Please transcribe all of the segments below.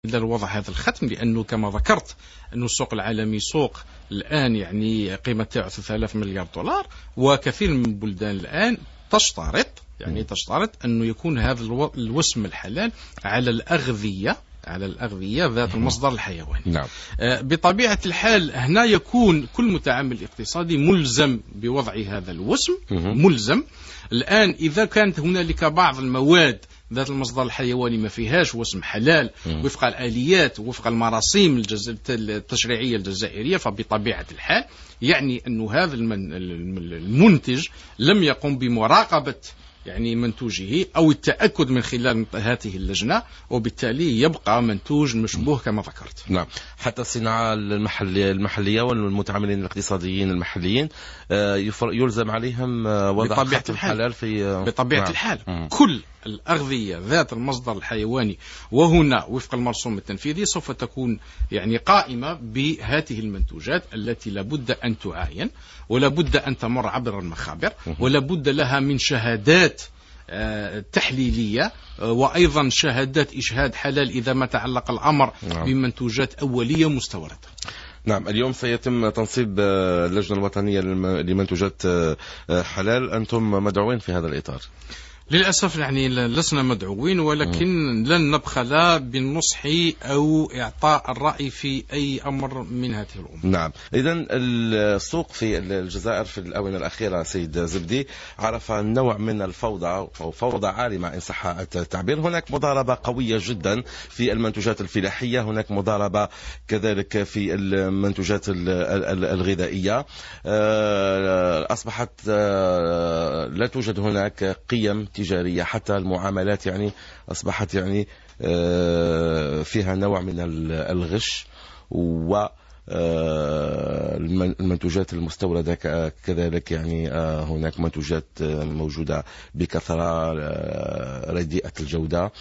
وضع هذا الختم، لأنه كما ذكرت أن السوق العالمي سوق الآن يعني قيمة 3000 مليار دولار، وكثير من البلدان الآن تشترط أنه يكون هذا الوسم الحلال على الأغذية ذات المصدر الحيواني. نعم. بطبيعة الحال هنا يكون كل متعامل اقتصادي ملزم بوضع هذا الوسم، ملزم. الآن إذا كانت هنالك بعض المواد ذات المصدر الحيواني ما فيهاش وسم حلال وفق الآليات وفق المراسيم التشريعية الجزائرية، فبطبيعة الحال يعني أن هذا المنتج لم يقم بمراقبة يعني منتوجه أو التأكد من خلال هذه اللجنة، وبالتالي يبقى منتوج مشبوه كما ذكرت. نعم. حتى الصناعة المحلية والمتعاملين الاقتصاديين المحليين يلزم عليهم وضع ختم حلال في بطبيعة الحال. كل الأغذية ذات المصدر الحيواني، وهنا وفق المرسوم التنفيذي سوف تكون يعني قائمة بهذه المنتوجات التي لابد أن تعاين، ولابد أن تمر عبر المخابر، ولابد لها من شهادات تحليلية، وأيضا شهادات إشهاد حلال إذا ما تعلق الأمر بمنتوجات أولية مستوردة. نعم. اليوم سيتم تنصيب اللجنة الوطنية لمنتوجات حلال، أنتم مدعوين في هذا الإطار؟ للأسف يعني لسنا مدعوين، ولكن لن نبخل بالنصح أو إعطاء الرأي في أي أمر من هذه الأمور. نعم. إذن السوق في الجزائر في الآونة الأخيرة سيد زبدي عرف نوع من الفوضى أو فوضى عارمة إن صح التعبير. هناك مضاربة قوية جدا في المنتوجات الفلاحية، هناك مضاربة كذلك في المنتوجات الغذائية. أصبحت لا توجد هناك قيم تجارية، حتى المعاملات يعني أصبحت يعني فيها نوع من الغش، والمنتوجات المستوردة كذلك يعني هناك منتوجات موجودة بكثرة رديئة الجودة.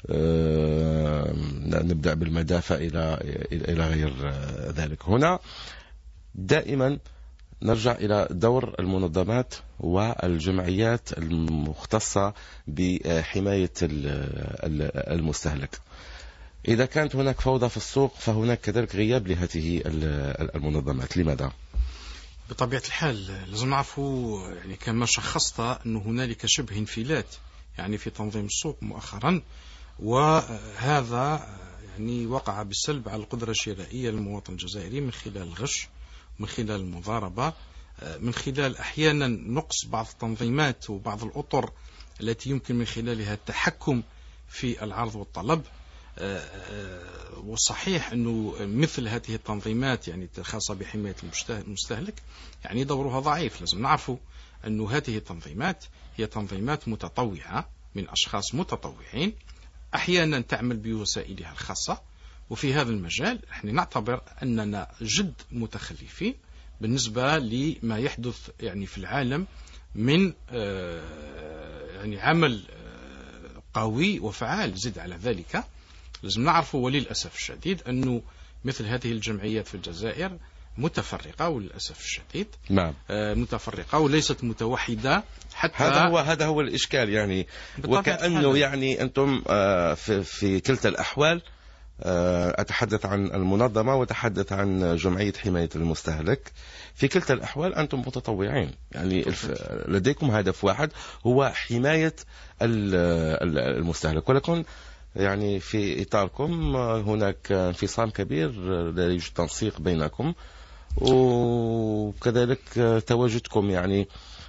نبدأ بالمدافع إلى غير ذلك. هنا دائما نرجع إلى دور المنظمات والجمعيات المختصة بحماية المستهلك. إذا كانت هناك فوضى في السوق فهناك كذلك غياب لهذه المنظمات. لماذا؟ بطبيعة الحال لازم نعرفوا يعني كما شخصت أن هنالك شبه انفلات يعني في تنظيم السوق مؤخرا، وهذا يعني وقع بالسلب على القدرة الشرائية للمواطن الجزائري من خلال الغش، من خلال المضاربة، من خلال أحيانا نقص بعض التنظيمات وبعض الأطر التي يمكن من خلالها التحكم في العرض والطلب. وصحيح أنه مثل هذه التنظيمات يعني الخاصة بحماية المستهلك يعني دورها ضعيف. لازم نعرفوا أن هذه التنظيمات هي تنظيمات متطوعة من أشخاص متطوعين، أحيانا تعمل بوسائلها الخاصة، وفي هذا المجال نحن نعتبر أننا جد متخلفين بالنسبة لما يحدث يعني في العالم من يعني عمل قوي وفعال. زد على ذلك لازم نعرف وللأسف الشديد أنه مثل هذه الجمعيات في الجزائر متفرقة، وللأسف الشديد نعم متفرقة وليست متوحدة. حتى هذا هو الإشكال يعني، وكأنه يعني أنتم في كلتا الأحوال، أتحدث عن المنظمة وأتحدث عن جمعية حماية المستهلك، في كلتا الأحوال أنتم متطوعين يعني لديكم هدف واحد هو حماية المستهلك، ولكن يعني في إطاركم هناك انفصام كبير، لا يوجد تنسيق بينكم، وكذلك تواجدكم يعني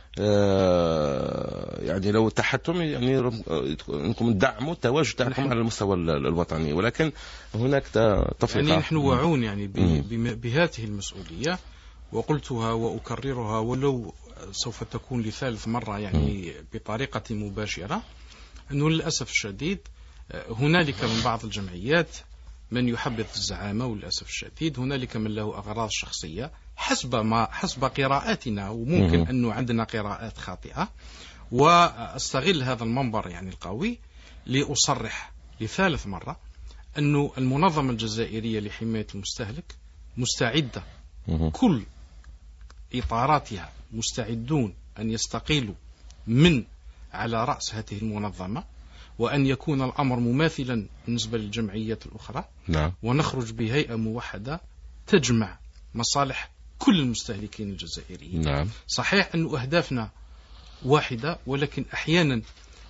يعني لو اتحدتم يعني انكم تدعموا التواجد تاعكم على المستوى الوطني، ولكن هناك تفرقة. يعني نحن واعون يعني بهذه المسؤولية، وقلتها وأكررها ولو سوف تكون لثالث مرة يعني بطريقة مباشرة، أنه للأسف الشديد هنالك من بعض الجمعيات من يحبذ الزعامة، وللأسف الشديد هنالك من له أغراض شخصية حسب قراءاتنا، وممكن أنه عندنا قراءات خاطئة. وأستغل هذا المنبر يعني القوي لأصرح لثالث مرة أنه المنظمة الجزائرية لحماية المستهلك مستعدة، كل إطاراتها مستعدون أن يستقيلوا من على رأس هذه المنظمة، وأن يكون الأمر مماثلا بالنسبة للجمعيات الأخرى. نعم. ونخرج بهيئة موحدة تجمع مصالح كل المستهلكين الجزائريين. نعم. صحيح أن أهدافنا واحدة، ولكن أحيانا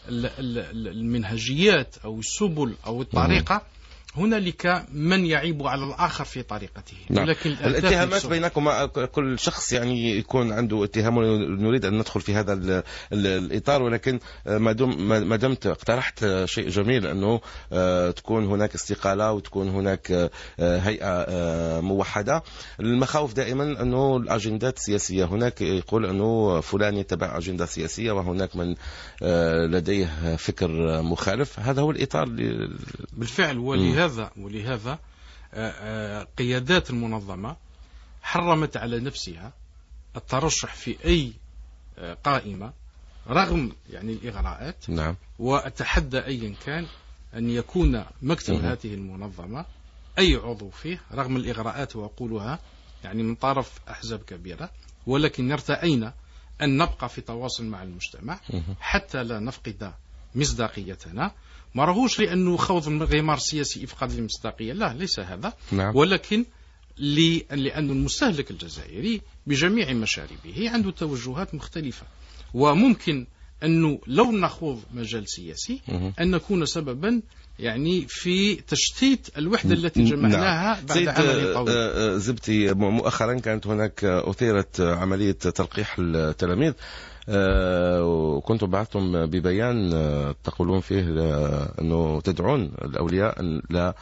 المنهجيات أو السبل أو الطريقة هنالك من يعيب على الآخر في طريقته. نعم. ولكن الاتهامات بينكم، كل شخص يعني يكون عنده اتهام، ونريد أن ندخل في هذا الإطار، ولكن ما دمت اقترحت شيء جميل أنه تكون هناك استقالة وتكون هناك هيئة موحدة. المخاوف دائما أنه الأجندات السياسية، هناك يقول أنه فلان يتبع أجندة سياسية وهناك من لديه فكر مخالف. هذا هو الإطار بالفعل. ولهذا قيادات المنظمة حرمت على نفسها الترشح في أي قائمة رغم يعني الإغراءات. نعم. وأتحدى أيا كان أن يكون مكتب هذه المنظمة أي عضو فيه رغم الإغراءات، وأقولها يعني من طرف أحزاب كبيرة، ولكن ارتأينا أن نبقى في تواصل مع المجتمع حتى لا نفقد مصداقيتنا. ما رهوش لأنه خوض الغمار السياسي إفقاد المصداقية، لا، ليس هذا. نعم. ولكن لأن المستهلك الجزائري بجميع مشاربه عنده توجهات مختلفة، وممكن أنه لو نخوض مجال سياسي أن نكون سببا يعني في تشتيت الوحدة التي جمعناها بعد عمل طويل. زبدي، مؤخرا كانت هناك أثيرت عملية تلقيح التلاميذ، وكنتم بعثتم ببيان تقولون فيه أنه تدعون الأولياء أن لا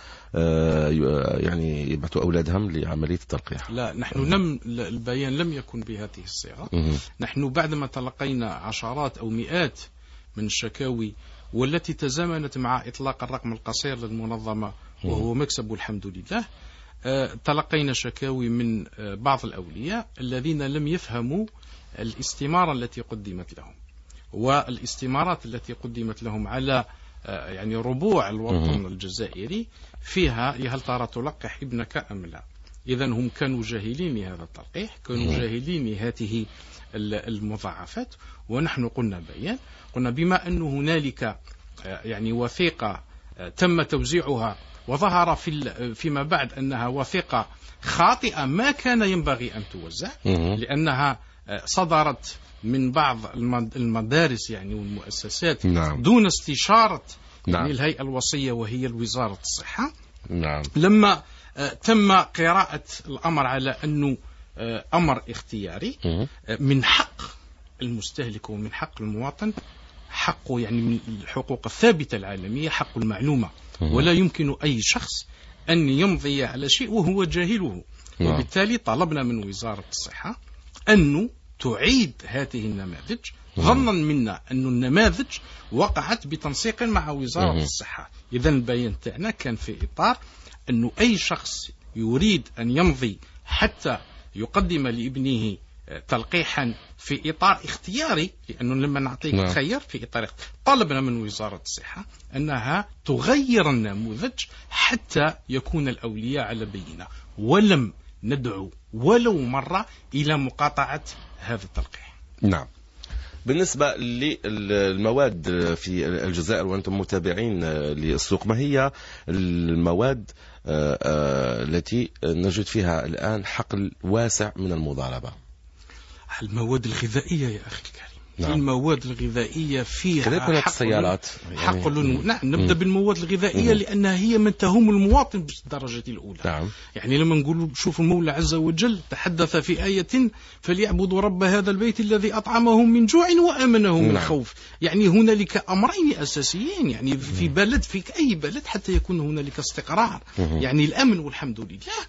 يعني يبعثوا أولادهم لعملية التلقيح. لا، نحن البيان لم يكن بهذه الصيغة. نحن بعدما تلقينا عشرات أو مئات من الشكاوي والتي تزامنت مع إطلاق الرقم القصير للمنظمة وهو مكسب الحمد لله، تلقينا شكاوي من بعض الأولياء الذين لم يفهموا الاستمارة التي قدمت لهم، والاستمارات التي قدمت لهم على يعني ربوع الوطن الجزائري فيها هل ترى تلقح ابنك أم لا. إذا هم كانوا جاهلين لهذا التلقيح، كانوا جاهلين لهذه المضاعفات. ونحن قلنا بيان، قلنا بما أن هنالك يعني وثيقة تم توزيعها وظهر فيما بعد أنها وثيقة خاطئة ما كان ينبغي أن توزع، لأنها صدرت من بعض المدارس يعني والمؤسسات دون استشارة يعني الهيئة الوصية وهي الوزارة الصحة. لما تم قراءة الأمر على أنه أمر اختياري، من حق المستهلك ومن حق المواطن، حقه يعني من الحقوق الثابتة العالمية حق المعلومة، ولا يمكن أي شخص أن يمضي على شيء وهو جاهله. وبالتالي طلبنا من وزارة الصحة أنه تعيد هذه النماذج، ظنا منا أن النماذج وقعت بتنسيق مع وزارة الصحة. إذن البيان تاعنا كان في إطار أنه أي شخص يريد أن يمضي حتى يقدم لابنه تلقيحا في إطار اختياري، لأنه لما نعطيك خير في إطار طلبنا من وزارة الصحة أنها تغير النموذج حتى يكون الأولياء على بينة، ولم ندعو ولو مرة إلى مقاطعة هذا التلقيح. نعم. بالنسبة للمواد في الجزائر وأنتم متابعين للسوق، ما هي المواد التي نجد فيها الآن حقل واسع من المضاربة؟ المواد الغذائية يا أخي الكريم. المواد الغذائية فيها حقل. نعم، نبدأ بالمواد الغذائية لأنها هي من تهم المواطن بالدرجة الأولى. يعني لما نقول شوف المولى عز وجل تحدث في آية فليعبدوا رب هذا البيت الذي أطعمهم من جوع وآمنهم من خوف. يعني هنالك أمرين أساسيين يعني في بلد، في أي بلد، حتى يكون هنالك استقرار، يعني الأمن والحمد لله،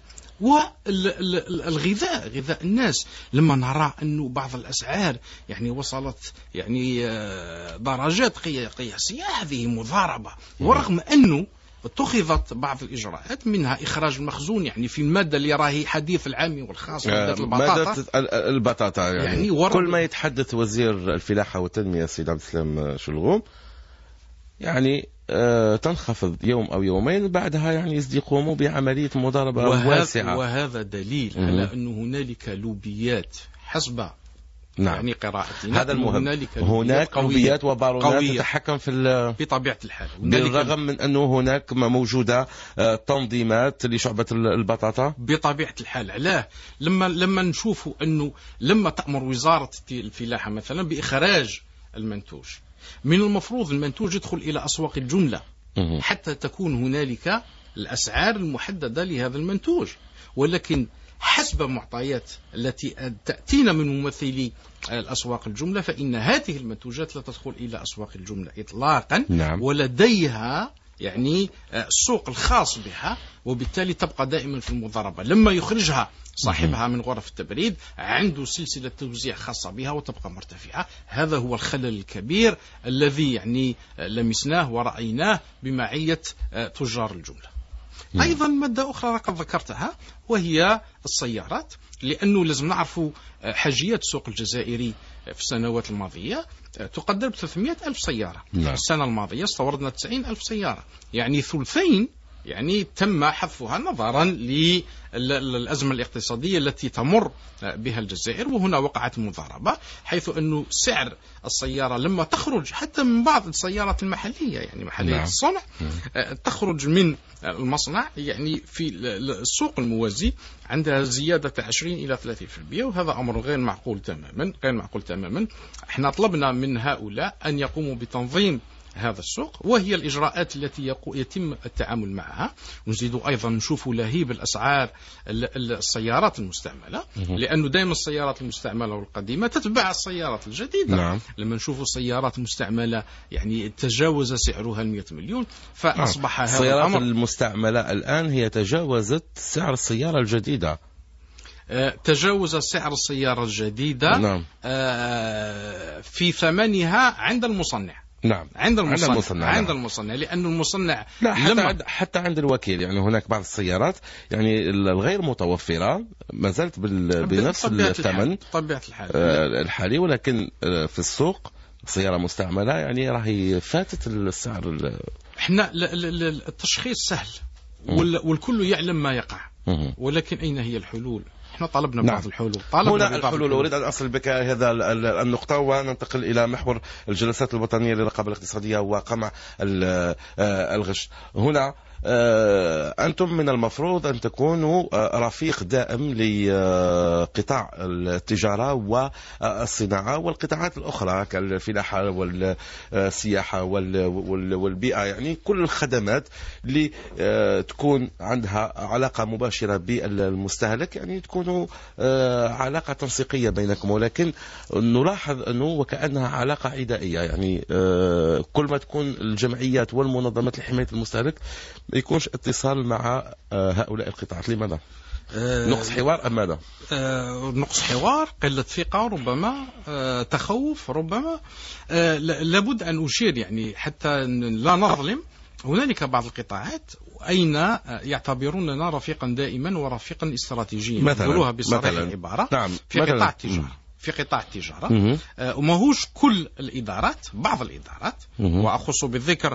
والغذاء، غذاء الناس. لما نرى أنه بعض الأسعار يعني وصلت يعني درجات قياسية، هذه مضاربة. ورغم أنه اتخذت بعض الإجراءات، منها إخراج المخزون يعني في المادة اللي راهي حديث العام والخاص، مادة البطاطا. يعني كل ما يتحدث وزير الفلاحة والتنمية السيد عبد السلام شلغوم يعني تنخفض يوم أو يومين، بعدها يعني يقوموا بعملية مضاربة واسعة. وهذا دليل على أن هنالك لوبيات حسب نعم. يعني قراءتنا هذا المهم. هناك لوبيات وبارونات تتحكم في بطبيعة الحال، بالرغم من أنه هناك موجودة تنظيمات لشعبة البطاطا. بطبيعة الحال. علاه؟ لما نشوفوا أنه لما تأمر وزارة الفلاحة مثلا بإخراج المنتوج، من المفروض المنتوج يدخل إلى أسواق الجملة حتى تكون هنالك الأسعار المحددة لهذا المنتوج، ولكن حسب معطيات التي تأتينا من ممثلي الأسواق الجملة فإن هذه المنتوجات لا تدخل إلى أسواق الجملة إطلاقا. نعم. ولديها يعني السوق الخاص بها، وبالتالي تبقى دائما في المضاربة. لما يخرجها صاحبها من غرف التبريد عنده سلسلة توزيع خاصة بها وتبقى مرتفعة. هذا هو الخلل الكبير الذي يعني لمسناه ورأيناه بمعية تجار الجملة. أيضا مادة أخرى قد ذكرتها وهي السيارات، لأنه لازم نعرفوا حاجيات السوق الجزائري في السنوات الماضية تقدر ب 300 ألف سيارة. نعم. السنة الماضية استوردنا 90 ألف سيارة، يعني ثلثين يعني تم حذفها نظرا للأزمة الاقتصادية التي تمر بها الجزائر. وهنا وقعت مضاربة، حيث أنه سعر السيارة لما تخرج حتى من بعض السيارات المحلية، يعني محلية نعم. الصنع، تخرج من المصنع يعني في السوق الموازي عندها زيادة 20 إلى 30%، وهذا أمر غير معقول تماما. احنا طلبنا من هؤلاء أن يقوموا بتنظيم هذا السوق، وهي الإجراءات التي يتم التعامل معها. ونزيد أيضا نشوف لهيب الأسعار السيارات المستعملة، لأنه دائما السيارات المستعملة والقديمة تتبع السيارات الجديدة. نعم. لما نشوف السيارات المستعملة يعني تجاوز سعرها 100 مليون، فأصبح هذا السيارات الأمر المستعملة الآن هي تجاوزت سعر السيارة الجديدة. تجاوز سعر السيارة الجديدة. نعم. في ثمنها عند المصنع. نعم. عند المصنع. نعم. لأن المصنع حتى عند الوكيل. يعني هناك بعض السيارات يعني الغير متوفرة ما زالت بنفس الثمن طبيعة الحالي، ولكن في السوق سيارة مستعملة يعني راهي فاتت السعر. احنا التشخيص سهل والكل يعلم ما يقع، ولكن أين هي الحلول؟ احنا طلبنا بعض الحلول. هنا الحلول. أريد أن أصل بك هذا النقطة وننتقل إلى محور الجلسات الوطنية للرقابة الاقتصادية وقمع الغش. هنا أنتم من المفروض أن تكونوا رفيق دائم لقطاع التجارة والصناعة والقطاعات الأخرى كالفلاحة والسياحة والبيئة، يعني كل الخدمات اللي تكون عندها علاقة مباشرة بالمستهلك، يعني تكونوا علاقة تنسيقية بينكم. ولكن نلاحظ أنه وكأنها علاقة عدائية، يعني كل ما تكون الجمعيات والمنظمات لحماية المستهلك ما يكونش اتصال مع هؤلاء القطاعات. لماذا؟ نقص حوار أم ماذا؟ نقص حوار، قلة ثقة ربما، تخوف ربما. لابد أن أشير يعني حتى لا نظلم. هنالك بعض القطاعات أين يعتبروننا رفيقا دائما ورفيقا استراتيجيا، يقولوها بصريح العبارة. نعم. في قطاع التجارة. في قطاع التجارة وماهوش كل الإدارات، بعض الإدارات، وأخص بالذكر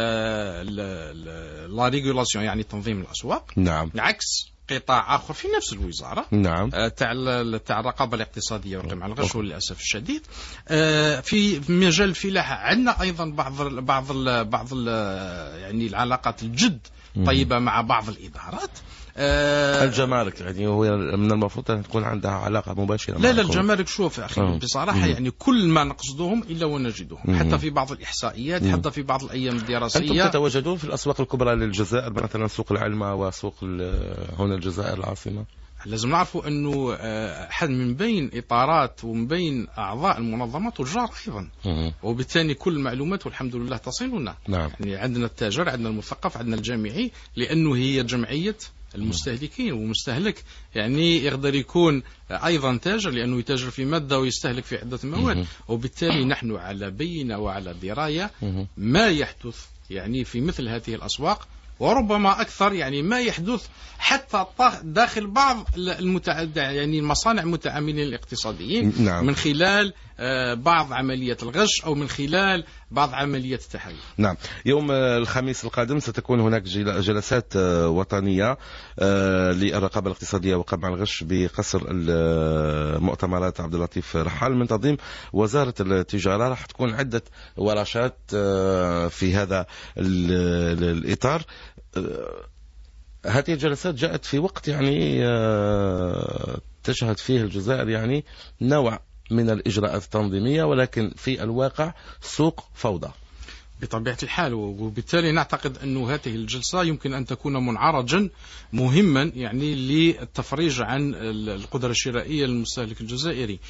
لا ريغولاسيون يعني تنظيم الأسواق. نعم. عكس قطاع آخر في نفس الوزارة. نعم. تاع الرقابة الاقتصادية والقمع الغش للأسف الشديد. في مجال الفلاحة عندنا أيضا بعض يعني العلاقات الجد طيبة مع بعض الإدارات. الجمارك يعني هو من المفروض أن تكون عندها علاقة مباشرة. لا الجمارك شوف أخي بصراحة يعني كل ما نقصدهم إلا ونجدهم، حتى في بعض الإحصائيات، حتى في بعض الأيام الدراسية. أنتم تتواجدون في الأسواق الكبرى للجزائر، مثلا سوق العلمة وسوق هنا الجزائر العاصمة. لازم نعرفوا أنه أحد من بين إطارات ومن بين أعضاء المنظمة تجار أيضا، وبالتالي كل المعلومات والحمد لله تصلنا. نعم. يعني عندنا التاجر، عندنا المثقف، عندنا الجامعي، لأنه هي جمعية المستهلكين، ومستهلك يعني يقدر يكون أيضا تاجر لأنه يتاجر في مادة ويستهلك في عدة مواد. وبالتالي نحن على بينة وعلى دراية ما يحدث يعني في مثل هذه الأسواق، وربما أكثر يعني ما يحدث حتى داخل بعض يعني المصانع المتعاملين الاقتصاديين. نعم. من خلال بعض عملية الغش أو من خلال بعض عمليات التحاليل. نعم. يوم الخميس القادم ستكون هناك جلسات وطنية للرقابة الاقتصادية وقمع الغش بقصر المؤتمرات عبد اللطيف رحال من تنظيم وزارة التجارة. راح تكون عدة ورشات في هذا الإطار. هذه الجلسات جاءت في وقت يعني تشهد فيه الجزائر يعني نوع من الإجراءات التنظيمية، ولكن في الواقع سوق فوضى بطبيعة الحال. وبالتالي نعتقد أن هذه الجلسة يمكن أن تكون منعرجا مهما يعني للتفريج عن القدرة الشرائية للمستهلك الجزائري.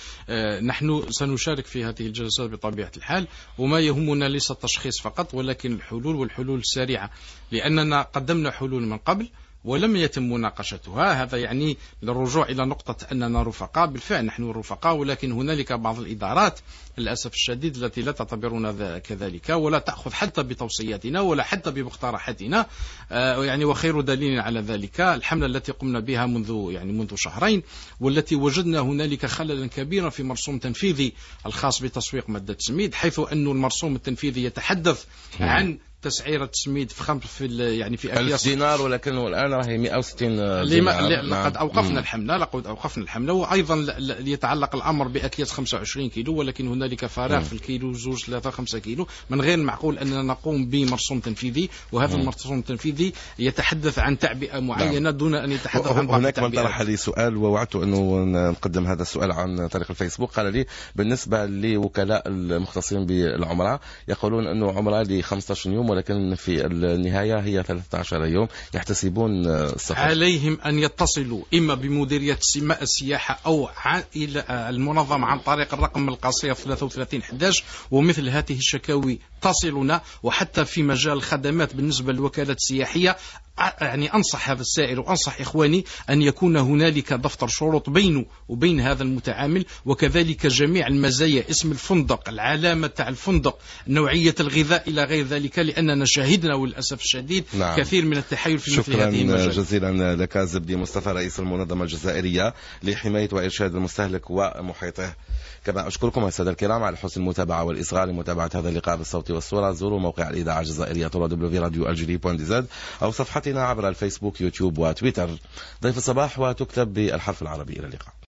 نحن سنشارك في هذه الجلسات بطبيعة الحال، وما يهمنا ليس التشخيص فقط ولكن الحلول، والحلول السريعة، لأننا قدمنا حلول من قبل ولم يتم مناقشتها. هذا يعني للرجوع إلى نقطة أننا رفقاء. بالفعل نحن رفقاء، ولكن هنالك بعض الإدارات للأسف الشديد التي لا تعتبرنا كذلك ولا تأخذ حتى بتوصياتنا ولا حتى بمقترحاتنا. يعني وخير دليل على ذلك الحملة التي قمنا بها منذ شهرين، والتي وجدنا هنالك خللا كبيرا في مرسوم تنفيذي الخاص بتسويق مادة السميد، حيث أن المرسوم التنفيذي يتحدث عن تسعيرة السميد في يعني في أكياس 1000 دينار، ولكنه الآن راهي 160 دينار. لقد أوقفنا الحملة. وأيضا يتعلق الأمر بأكياس 25 كيلو، ولكن هنالك فراغ في الكيلو 2 3 5 كيلو. من غير المعقول أننا نقوم بمرسوم تنفيذي، وهذا المرسوم التنفيذي يتحدث عن تعبئة معينة دون أن يتحدث عن بعض هناك من طرح لي سؤال ووعدت أنه نقدم هذا السؤال عن طريق الفيسبوك. قال لي بالنسبة لوكلاء المختصين بالعمرة يقولون أنه عمرة ل 15 يوم، ولكن في النهاية هي 13 يوم، يحتسبون السفر. عليهم أن يتصلوا إما بمديرية السياحة أو إلى المنظمة عن طريق الرقم القصير 3311، ومثل هذه الشكاوي تصلنا. وحتى في مجال الخدمات بالنسبة للوكالات السياحية، يعني أنصح هذا السائل وأنصح إخواني أن يكون هنالك دفتر شروط بينه وبين هذا المتعامل، وكذلك جميع المزايا، اسم الفندق، العلامة تاع الفندق، نوعية الغذاء إلى غير ذلك، لأننا شاهدنا وللأسف الشديد كثير من التحايل في مثل هذه المجال. شكرا جزيلا لك زبدي مصطفى، رئيس المنظمة الجزائرية لحماية وإرشاد المستهلك ومحيطه. كما أشكركم السادة الكرام على حسن المتابعة والإصغاء. لمتابعة هذا اللقاء بالصوت والصورة زوروا موقع الإذاعة الجزائرية www.radio.algerie.dz أو صفحتنا عبر الفيسبوك، يوتيوب وتويتر. ضيف الصباح وتكتب بالحرف العربي. إلى اللقاء.